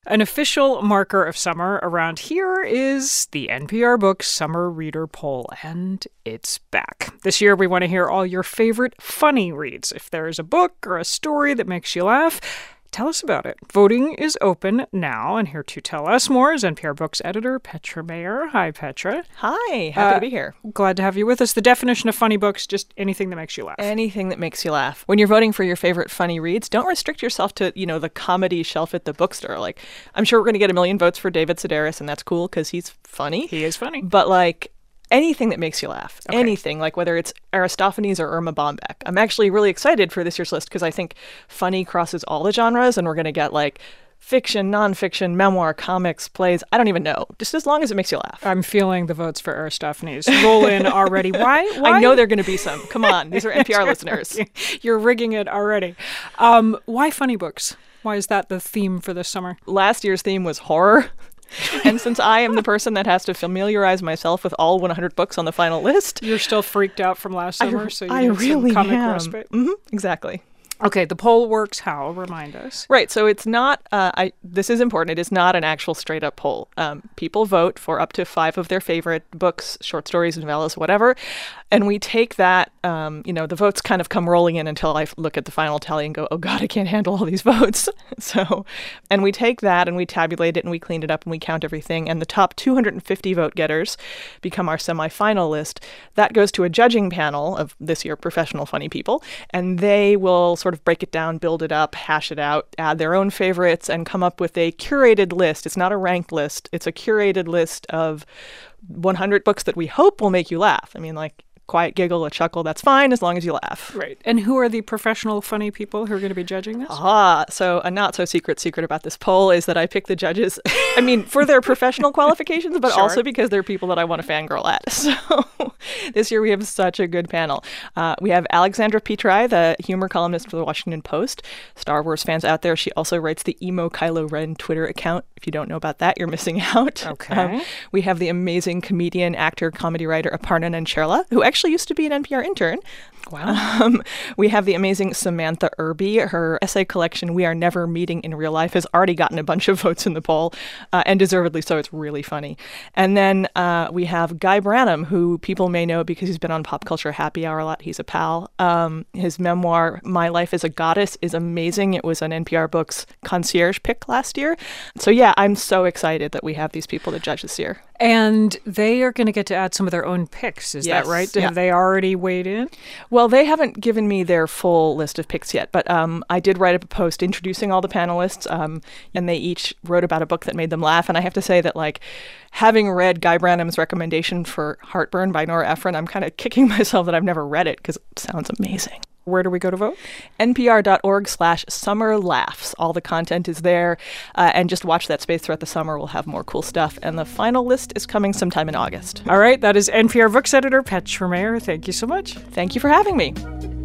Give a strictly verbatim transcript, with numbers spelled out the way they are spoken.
An official marker of summer around here is the N P R Books Summer Reader Poll, and it's back. This year, we want to hear all your favorite funny reads. If there's a book or a story that makes you laugh, tell us about it. Voting is open now, and here to tell us more is N P R Books editor Petra Mayer. Hi, Petra. Hi, happy uh, to be here. Glad to have you with us. The definition of funny books, just anything that makes you laugh. Anything that makes you laugh. When you're voting for your favorite funny reads, don't restrict yourself to, you know, the comedy shelf at the bookstore. Like, I'm sure we're going to get a million votes for David Sedaris, and that's cool because he's funny. He is funny. But, like, anything that makes you laugh. Okay. Anything, like whether it's Aristophanes or Irma Bombeck. I'm actually really excited for this year's list because I think funny crosses all the genres, and we're going to get, like, fiction, nonfiction, memoir, comics, plays. I don't even know. Just as long as it makes you laugh. I'm feeling the votes for Aristophanes roll in already. Why? Why? I know there are going to be some. Come on. These are N P R listeners. You're rigging it already. Um, why funny books? Why is that the theme for this summer? Last year's theme was horror. And since I am the person that has to familiarize myself with all one hundred books on the final list. You're still freaked out from last summer, I, so you I need really some comic am. respite. Mm-hmm, exactly. Okay, the poll works how? Remind us. Right, so it's not, uh, I. this is important, it is not an actual straight-up poll. Um, people vote for up to five of their favorite books, short stories, novellas, whatever, and we take that, um, you know, the votes kind of come rolling in until I look at the final tally and go, oh God, I can't handle all these votes. So, and we take that and we tabulate it and we clean it up and we count everything, and the top two hundred fifty vote getters become our semifinal list. That goes to a judging panel of this year professional funny people, and they will sort of break it down, build it up, hash it out, add their own favorites, and come up with a curated list. It's not a ranked list. It's a curated list of one hundred books that we hope will make you laugh. I mean, like, quiet giggle, a chuckle, that's fine as long as you laugh. Right. And who are the professional funny people who are going to be judging this? Ah, so a not-so-secret secret about this poll is that I pick the judges, I mean, for their professional qualifications, but Sure. also because they're people that I want to fangirl at. So this year we have such a good panel. Uh, we have Alexandra Petri, the humor columnist for the Washington Post. Star Wars fans out there, she also writes the Emo Kylo Ren Twitter account. If you don't know about that, you're missing out. Okay. Um, we have the amazing comedian, actor, comedy writer Aparna Nancherla, who actually used to be an N P R intern. Wow. Um, we have the amazing Samantha Irby. Her essay collection, We Are Never Meeting in Real Life, has already gotten a bunch of votes in the poll, uh, and deservedly so. It's really funny. And then uh, we have Guy Branum, who people may know because he's been on Pop Culture Happy Hour a lot. He's a pal. Um, his memoir, My Life as a Goddess, is amazing. It was an N P R Books concierge pick last year. So yeah, I'm so excited that we have these people to judge this year. And they are going to get to add some of their own picks. Is Yes, that right? yeah. Have they already weighed in? Well, they haven't given me their full list of picks yet, but um, I did write up a post introducing all the panelists, um, and they each wrote about a book that made them laugh. And I have to say that, like, having read Guy Branum's recommendation for Heartburn by Nora Ephron, I'm kind of kicking myself that I've never read it because it sounds amazing. Where do we go to vote? npr.org slash summer laughs. All the content is there. Uh, and just watch that space throughout the summer. We'll have more cool stuff. And the final list is coming sometime in August. All right. That is N P R Books editor Petra Mayer. Thank you so much. Thank you for having me.